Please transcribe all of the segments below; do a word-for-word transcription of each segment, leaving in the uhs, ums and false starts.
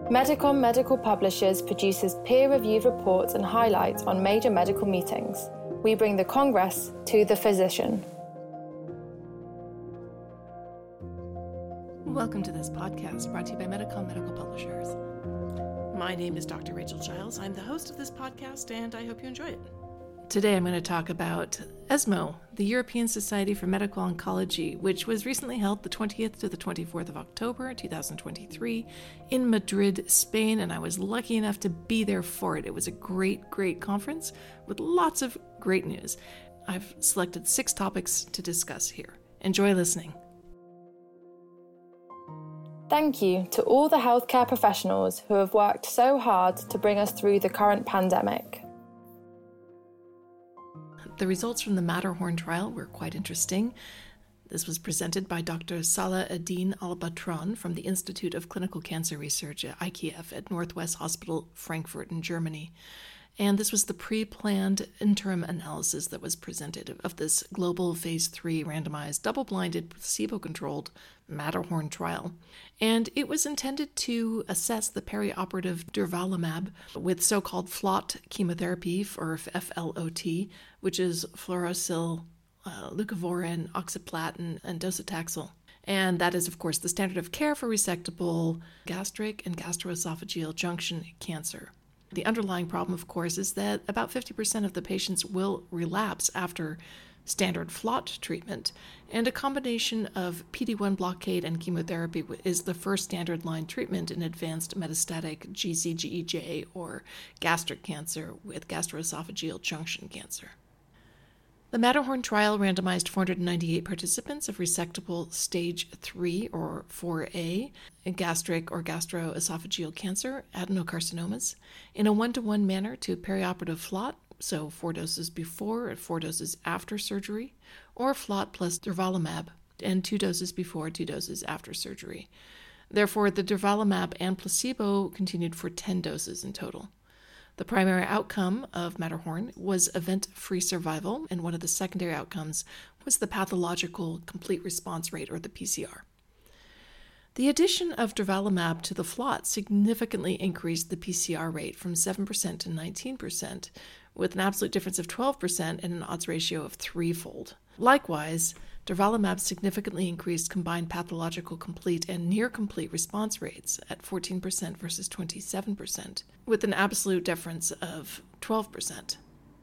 Medicom Medical Publishers produces peer-reviewed reports and highlights on major medical meetings. We bring the Congress to the physician. Welcome to this podcast brought to you by Medicom Medical Publishers. My name is Doctor Rachel Giles. I'm the host of this podcast, and I hope you enjoy it. Today I'm going to talk about ESMO, the European Society for Medical Oncology, which was recently held the twentieth to the twenty-fourth of October, two thousand twenty-three in Madrid, Spain, and I was lucky enough to be there for it. It was a great, great conference with lots of great news. I've selected six topics to discuss here. Enjoy listening. Thank you to all the healthcare professionals who have worked so hard to bring us through the current pandemic. The results from the Matterhorn trial were quite interesting. This was presented by Doctor Salah Eddine Al-Batran from the Institute of Clinical Cancer Research at I K F at Northwest Hospital, Frankfurt in Germany. And this was the pre-planned interim analysis that was presented of this global phase three randomized, double-blinded, placebo-controlled Matterhorn trial. And it was intended to assess the perioperative durvalumab with so-called FLOT chemotherapy, or F L O T, which is fluorouracil, uh, leucovorin, oxaliplatin, and docetaxel. And that is, of course, the standard of care for resectable gastric and gastroesophageal junction cancer. The underlying problem, of course, is that about fifty percent of the patients will relapse after standard FLOT treatment, and a combination of P D one blockade and chemotherapy is the first standard line treatment in advanced metastatic G C G E J or gastric cancer with gastroesophageal junction cancer. The Matterhorn trial randomized four hundred ninety-eight participants of resectable stage three or four A gastric or gastroesophageal cancer adenocarcinomas in a one-to-one manner to perioperative FLOT, so four doses before and four doses after surgery, or FLOT plus durvalumab, and two doses before, two doses after surgery. Therefore, the durvalumab and placebo continued for ten doses in total. The primary outcome of Matterhorn was event-free survival, and one of the secondary outcomes was the pathological complete response rate, or the P C R. The addition of durvalumab to the FLOT significantly increased the P C R rate from seven percent to nineteen percent, with an absolute difference of twelve percent and an odds ratio of threefold. Likewise, durvalumab significantly increased combined pathological complete and near-complete response rates at fourteen percent versus twenty-seven percent, with an absolute difference of twelve percent.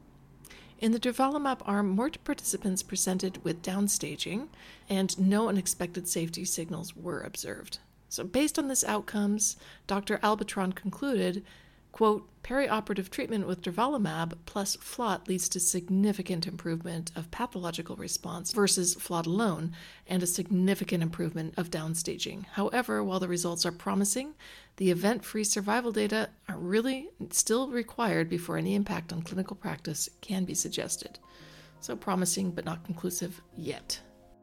In the durvalumab arm, more participants presented with downstaging, and no unexpected safety signals were observed. So based on these outcomes, Doctor Al-Batran concluded, quote, perioperative treatment with durvalumab plus FLOT leads to significant improvement of pathological response versus FLOT alone, and a significant improvement of downstaging. However, while the results are promising, the event-free survival data are really still required before any impact on clinical practice can be suggested. So promising, but not conclusive yet.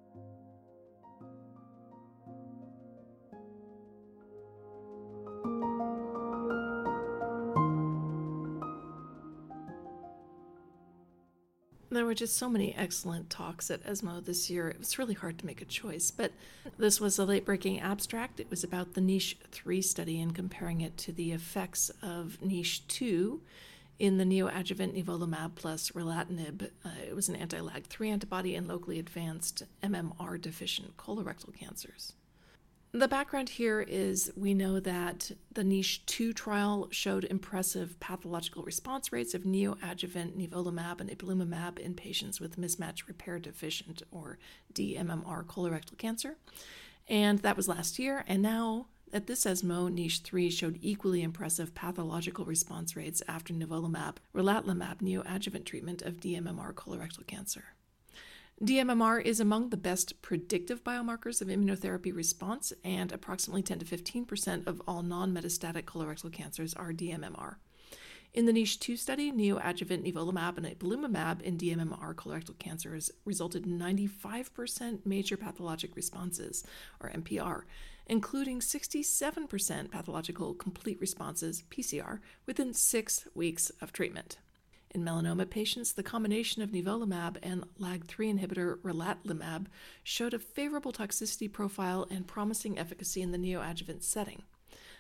There were just so many excellent talks at ESMO this year. It was really hard to make a choice, but this was a late-breaking abstract. It was about the NICHE three study and comparing it to the effects of NICHE two in the neoadjuvant nivolumab plus relatlimab. Uh, it was an anti-L A G three antibody in locally advanced M M R-deficient colorectal cancers. The background here is we know that the NICHE two trial showed impressive pathological response rates of neoadjuvant nivolumab and ipilimumab in patients with mismatch repair deficient, or D M M R, colorectal cancer. And that was last year, and now at this ESMO, NICHE three showed equally impressive pathological response rates after nivolumab, relatlimab neoadjuvant treatment of D M M R colorectal cancer. D M M R is among the best predictive biomarkers of immunotherapy response, and approximately ten to fifteen percent of all non-metastatic colorectal cancers are D M M R. In the NICHE two study, neoadjuvant nivolumab and ipilimumab in D M M R colorectal cancers resulted in ninety-five percent major pathologic responses, or M P R, including sixty-seven percent pathological complete responses, P C R, within six weeks of treatment. In melanoma patients, the combination of nivolumab and L A G three inhibitor relatlimab showed a favorable toxicity profile and promising efficacy in the neoadjuvant setting.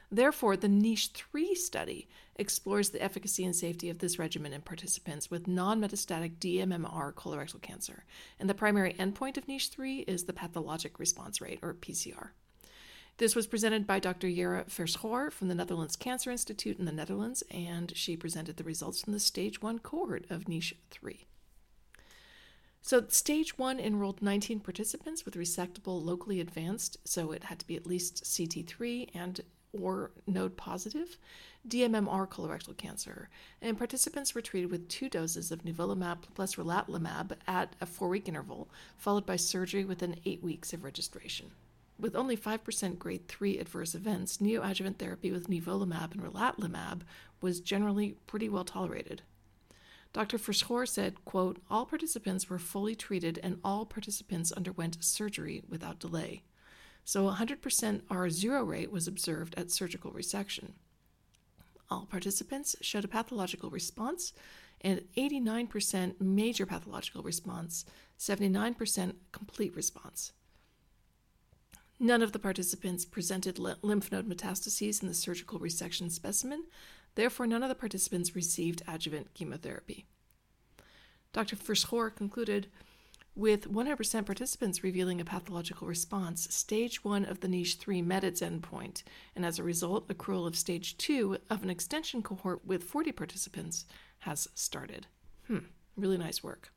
Therefore, the NICHE three study explores the efficacy and safety of this regimen in participants with non-metastatic D M M R colorectal cancer, and the primary endpoint of NICHE three is the pathologic response rate, or P C R. This was presented by Doctor Jera Verschoor from the Netherlands Cancer Institute in the Netherlands, and she presented the results from the stage one cohort of NICHE three. So stage one enrolled nineteen participants with resectable locally advanced, so it had to be at least C T three and or node positive, D M M R colorectal cancer, and participants were treated with two doses of nivolumab plus relatlimab at a four-week interval, followed by surgery within eight weeks of registration. With only five percent grade three adverse events, neoadjuvant therapy with nivolumab and relatlimab was generally pretty well tolerated. Doctor Verschoor said, quote, "All participants were fully treated and all participants underwent surgery without delay. So a one hundred percent R zero rate was observed at surgical resection. All participants showed a pathological response and eighty-nine percent major pathological response, seventy-nine percent complete response. None of the participants presented lymph node metastases in the surgical resection specimen. Therefore, none of the participants received adjuvant chemotherapy." Doctor Verschoor concluded, with one hundred percent participants revealing a pathological response, stage one of the NICHE three met its endpoint, and as a result, accrual of stage two of an extension cohort with forty participants has started. Hmm, really nice work.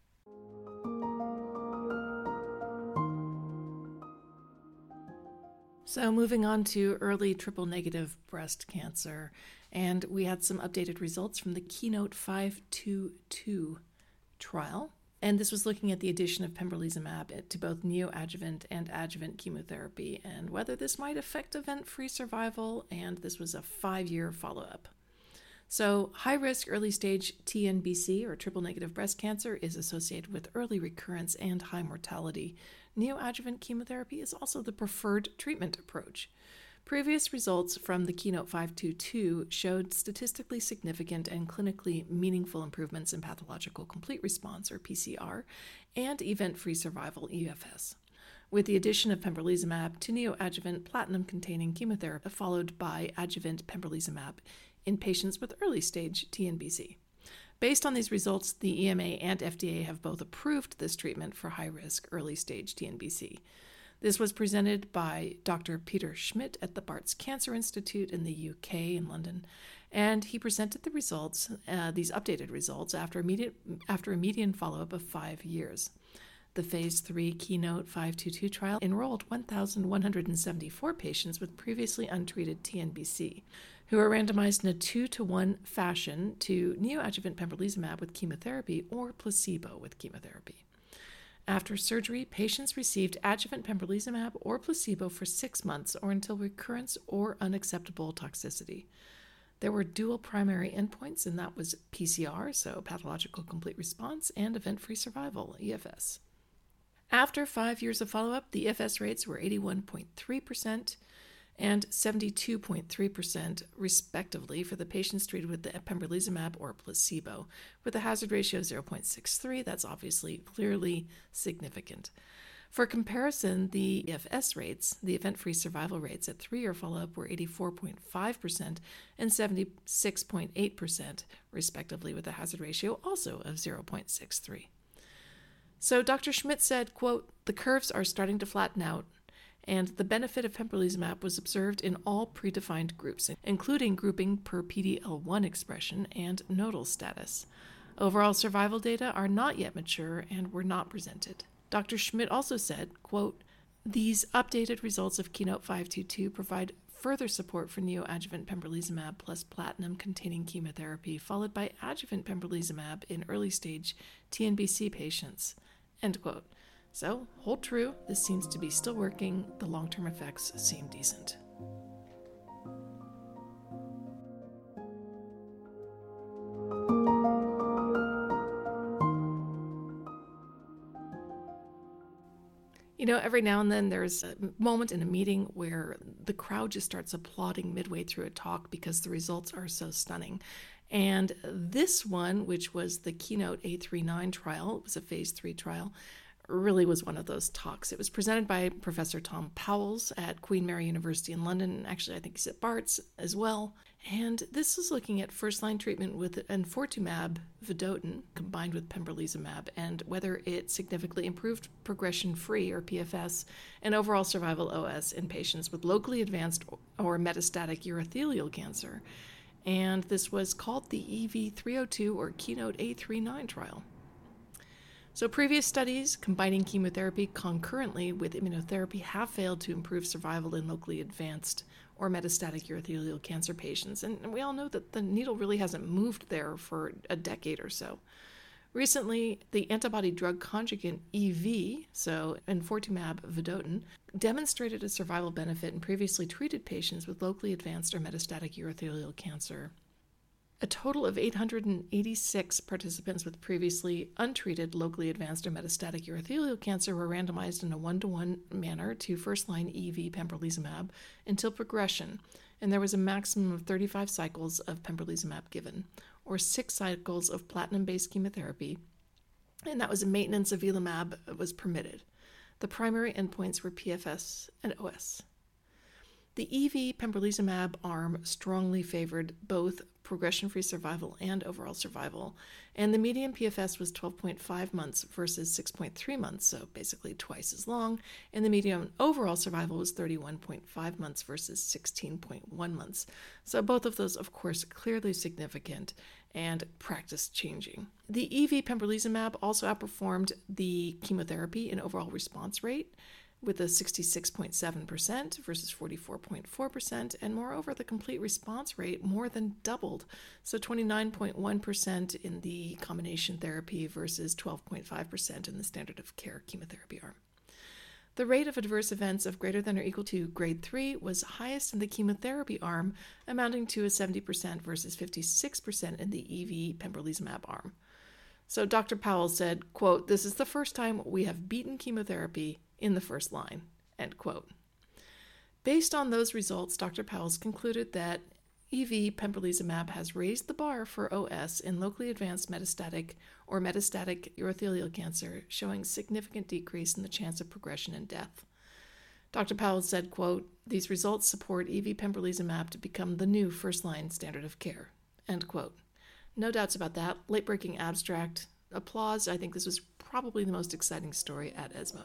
So moving on to early triple-negative breast cancer, and we had some updated results from the Keynote five two two trial, and this was looking at the addition of pembrolizumab to both neoadjuvant and adjuvant chemotherapy and whether this might affect event-free survival, and this was a five-year follow-up. So high-risk early-stage T N B C, or triple-negative breast cancer, is associated with early recurrence and high mortality. Neoadjuvant chemotherapy is also the preferred treatment approach. Previous results from the Keynote five two two showed statistically significant and clinically meaningful improvements in pathological complete response, or P C R, and event-free survival, E F S, with the addition of pembrolizumab to neoadjuvant platinum-containing chemotherapy followed by adjuvant pembrolizumab in patients with early-stage T N B C. Based on these results, the E M A and F D A have both approved this treatment for high-risk early-stage T N B C. This was presented by Doctor Peter Schmidt at the Barts Cancer Institute in the U K in London, and he presented the results, uh, these updated results, after a, median, after a median follow-up of five years. The Phase three Keynote five two two trial enrolled one thousand one hundred seventy-four patients with previously untreated T N B C, who are randomized in a two to one fashion to neoadjuvant pembrolizumab with chemotherapy or placebo with chemotherapy. After surgery, patients received adjuvant pembrolizumab or placebo for six months or until recurrence or unacceptable toxicity. There were dual primary endpoints, and that was P C R, so pathological complete response, and event-free survival, E F S. After five years of follow-up, the E F S rates were eighty-one point three percent and seventy-two point three percent, respectively, for the patients treated with the pembrolizumab or placebo, with a hazard ratio of zero point six three. That's obviously clearly significant. For comparison, the E F S rates, the event-free survival rates at three-year follow-up, were eighty-four point five percent and seventy-six point eight percent, respectively, with a hazard ratio also of zero point six three. So Doctor Schmidt said, quote, "The curves are starting to flatten out, and the benefit of pembrolizumab was observed in all predefined groups, including grouping per P D L one expression and nodal status. Overall survival data are not yet mature and were not presented." Doctor Schmidt also said, quote, "These updated results of Keynote five two two provide further support for neoadjuvant pembrolizumab plus platinum-containing chemotherapy, followed by adjuvant pembrolizumab in early-stage T N B C patients." End quote. So, hold true, this seems to be still working, the long-term effects seem decent. You know, every now and then there's a moment in a meeting where the crowd just starts applauding midway through a talk because the results are so stunning. And this one, which was the Keynote eight three nine trial, it was a phase three trial, really was one of those talks. It was presented by Professor Tom Powles at Queen Mary University in London. Actually, I think he's at Barts as well. And this is looking at first-line treatment with enfortumab vedotin combined with pembrolizumab and whether it significantly improved progression-free, or P F S, and overall survival, O S, in patients with locally advanced or metastatic urothelial cancer. And this was called the E V three oh two or Keynote A thirty-nine trial. So previous studies combining chemotherapy concurrently with immunotherapy have failed to improve survival in locally advanced or metastatic urothelial cancer patients, and we all know that the needle really hasn't moved there for a decade or so. Recently, the antibody-drug conjugate E V, so enfortumab vedotin, demonstrated a survival benefit in previously treated patients with locally advanced or metastatic urothelial cancer. A total of eight hundred eighty-six participants with previously untreated locally advanced or metastatic urothelial cancer were randomized in a one-to-one manner to first-line E V pembrolizumab until progression, and there was a maximum of thirty-five cycles of pembrolizumab given, or six cycles of platinum-based chemotherapy, and that was a maintenance of avelumab was permitted. The primary endpoints were P F S and O S. The E V pembrolizumab arm strongly favored both progression-free survival and overall survival, and the median P F S was twelve point five months versus six point three months, so basically twice as long, and the median overall survival was thirty-one point five months versus sixteen point one months. So both of those, of course, clearly significant and practice-changing. The E V pembrolizumab also outperformed the chemotherapy in overall response rate, with a sixty-six point seven percent versus forty-four point four percent, and moreover, the complete response rate more than doubled, so twenty-nine point one percent in the combination therapy versus twelve point five percent in the standard of care chemotherapy arm. The rate of adverse events of greater than or equal to grade three was highest in the chemotherapy arm, amounting to a seventy percent versus fifty-six percent in the E V pembrolizumab arm. So Doctor Powell said, quote, "This is the first time we have beaten chemotherapy in the first line," end quote. Based on those results, Doctor Powell concluded that E V pembrolizumab has raised the bar for O S in locally advanced metastatic or metastatic urothelial cancer, showing significant decrease in the chance of progression and death. Doctor Powell said, quote, "These results support E V pembrolizumab to become the new first-line standard of care," end quote. No doubts about that. Late-breaking abstract. Applause. I think this was probably the most exciting story at ESMO.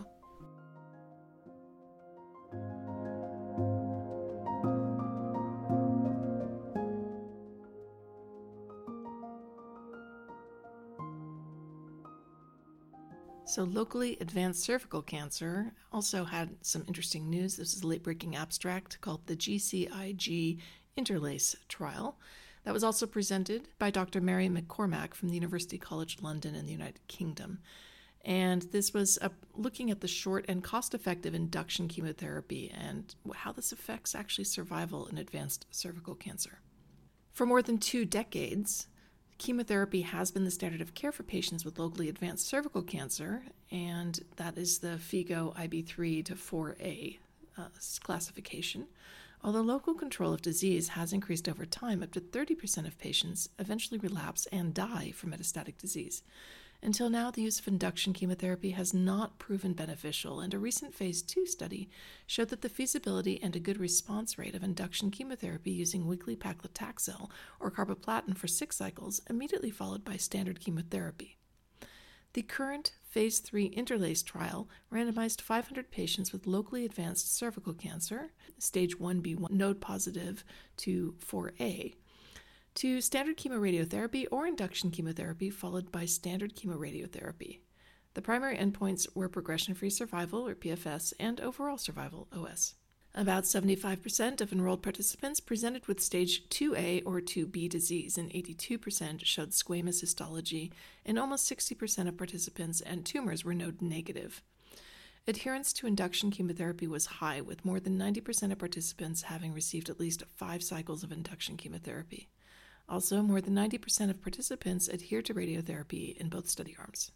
So locally advanced cervical cancer also had some interesting news. This is a late-breaking abstract called the G C I G Interlace trial. That was also presented by Doctor Mary McCormack from the University College London in the United Kingdom. And this was uh, looking at the short and cost-effective induction chemotherapy and how this affects actually survival in advanced cervical cancer. For more than two decades, chemotherapy has been the standard of care for patients with locally advanced cervical cancer, and that is the FIGO I B three to four A uh, classification. Although local control of disease has increased over time, up to thirty percent of patients eventually relapse and die from metastatic disease. Until now, the use of induction chemotherapy has not proven beneficial, and a recent phase two study showed that the feasibility and a good response rate of induction chemotherapy using weekly paclitaxel or carboplatin for six cycles immediately followed by standard chemotherapy. The current phase three Interlace trial randomized five hundred patients with locally advanced cervical cancer, stage one B one node positive to four A, to standard chemoradiotherapy or induction chemotherapy followed by standard chemoradiotherapy. The primary endpoints were progression-free survival, or P F S, and overall survival, O S. About seventy-five percent of enrolled participants presented with stage two A or two B disease, and eighty-two percent showed squamous histology, and almost sixty percent of participants and tumors were node negative. Adherence to induction chemotherapy was high, with more than ninety percent of participants having received at least five cycles of induction chemotherapy. Also, more than ninety percent of participants adhered to radiotherapy in both study arms.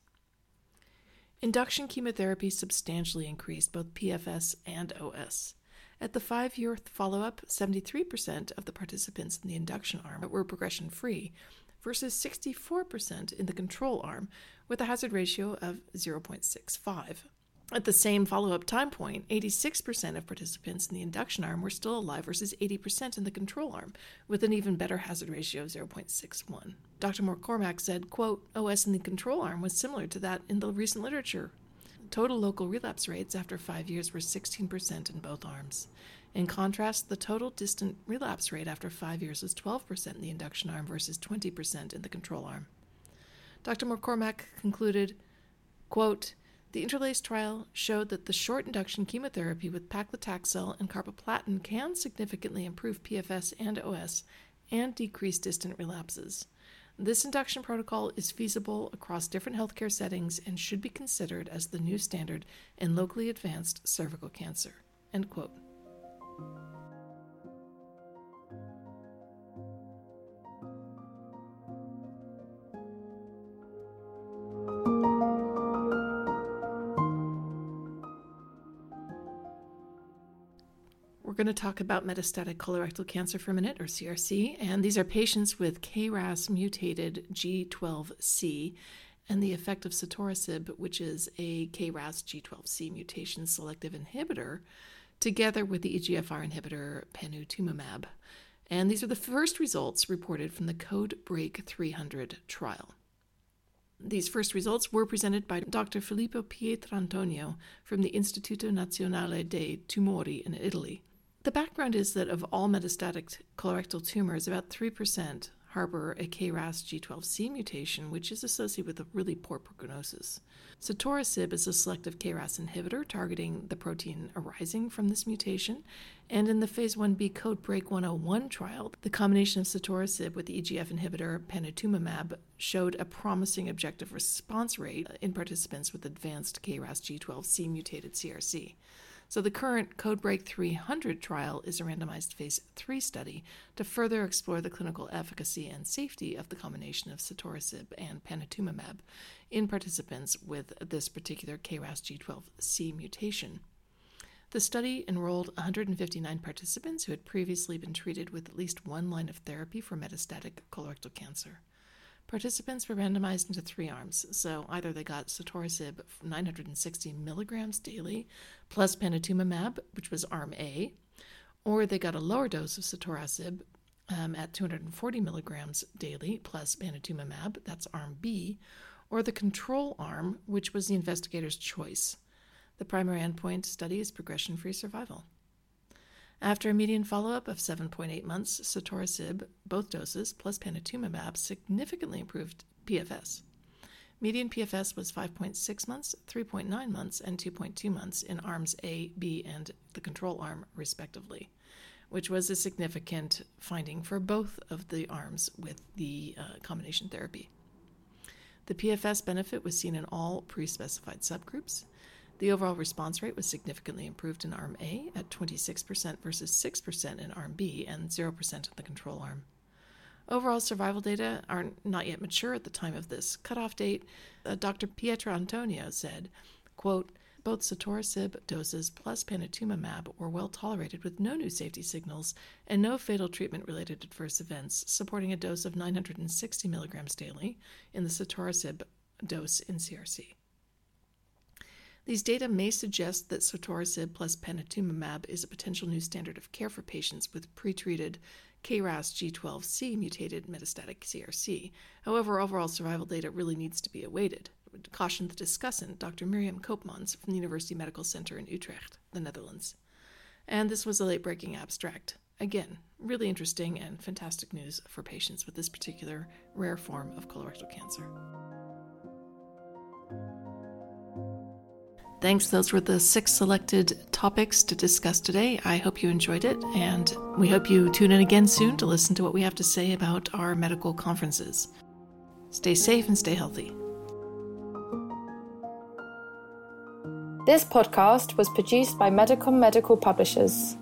Induction chemotherapy substantially increased both P F S and O S. At the five-year follow-up, seventy-three percent of the participants in the induction arm were progression-free, versus sixty-four percent in the control arm, with a hazard ratio of zero point six five. At the same follow-up time point, eighty-six percent of participants in the induction arm were still alive versus eighty percent in the control arm, with an even better hazard ratio of zero point six one. Doctor McCormack said, quote, O S in the control arm was similar to that in the recent literature. Total local relapse rates after five years were sixteen percent in both arms. In contrast, the total distant relapse rate after five years was twelve percent in the induction arm versus twenty percent in the control arm. Doctor McCormack concluded, quote, the Interlace trial showed that the short induction chemotherapy with paclitaxel and carboplatin can significantly improve P F S and O S and decrease distant relapses. This induction protocol is feasible across different healthcare settings and should be considered as the new standard in locally advanced cervical cancer. End quote. We're going to talk about metastatic colorectal cancer for a minute, or C R C, and these are patients with K R A S mutated G twelve C and the effect of sotorasib, which is a K R A S G twelve C mutation selective inhibitor, together with the E G F R inhibitor panitumumab. And these are the first results reported from the CodeBreak three hundred trial. These first results were presented by Doctor Filippo Pietrantonio from the Istituto Nazionale dei Tumori in Italy. The background is that of all metastatic colorectal tumors, about three percent harbor a K R A S G twelve C mutation, which is associated with a really poor prognosis. Sotorasib is a selective K R A S inhibitor targeting the protein arising from this mutation, and in the phase one B CodeBreak one oh one trial, the combination of sotorasib with the E G F inhibitor panitumumab showed a promising objective response rate in participants with advanced K R A S G twelve C mutated C R C. So the current CodeBreak three hundred trial is a randomized phase three study to further explore the clinical efficacy and safety of the combination of sotorasib and panitumumab in participants with this particular K R A S G twelve C mutation. The study enrolled one hundred fifty-nine participants who had previously been treated with at least one line of therapy for metastatic colorectal cancer. Participants were randomized into three arms, so either they got sotorasib nine hundred sixty milligrams daily plus panitumumab, which was arm A, or they got a lower dose of sotorasib um, at two hundred forty milligrams daily plus panitumumab, that's arm B, or the control arm, which was the investigator's choice. The primary endpoint study is progression-free survival. After a median follow-up of seven point eight months, sotorasib, both doses, plus panitumumab significantly improved P F S. Median P F S was five point six months, three point nine months, and two point two months in arms A, B, and the control arm, respectively, which was a significant finding for both of the arms with the uh, combination therapy. The P F S benefit was seen in all pre-specified subgroups. The overall response rate was significantly improved in arm A at twenty-six percent versus six percent in arm B and zero percent in the control arm. Overall survival data are not yet mature at the time of this cutoff date. Uh, Doctor Pietrantonio said, quote, both sotorasib doses plus panitumumab were well tolerated with no new safety signals and no fatal treatment-related adverse events, supporting a dose of nine hundred sixty milligrams daily in the sotorasib dose in C R C. These data may suggest that sotorasib plus panitumumab is a potential new standard of care for patients with pretreated K R A S G twelve C mutated metastatic C R C. However, overall survival data really needs to be awaited, cautioned the discussant, Doctor Miriam Koopmans from the University Medical Center in Utrecht, the Netherlands. And this was a late-breaking abstract. Again, really interesting and fantastic news for patients with this particular rare form of colorectal cancer. Thanks. Those were the six selected topics to discuss today. I hope you enjoyed it, and we hope you tune in again soon to listen to what we have to say about our medical conferences. Stay safe and stay healthy. This podcast was produced by Medicom Medical Publishers.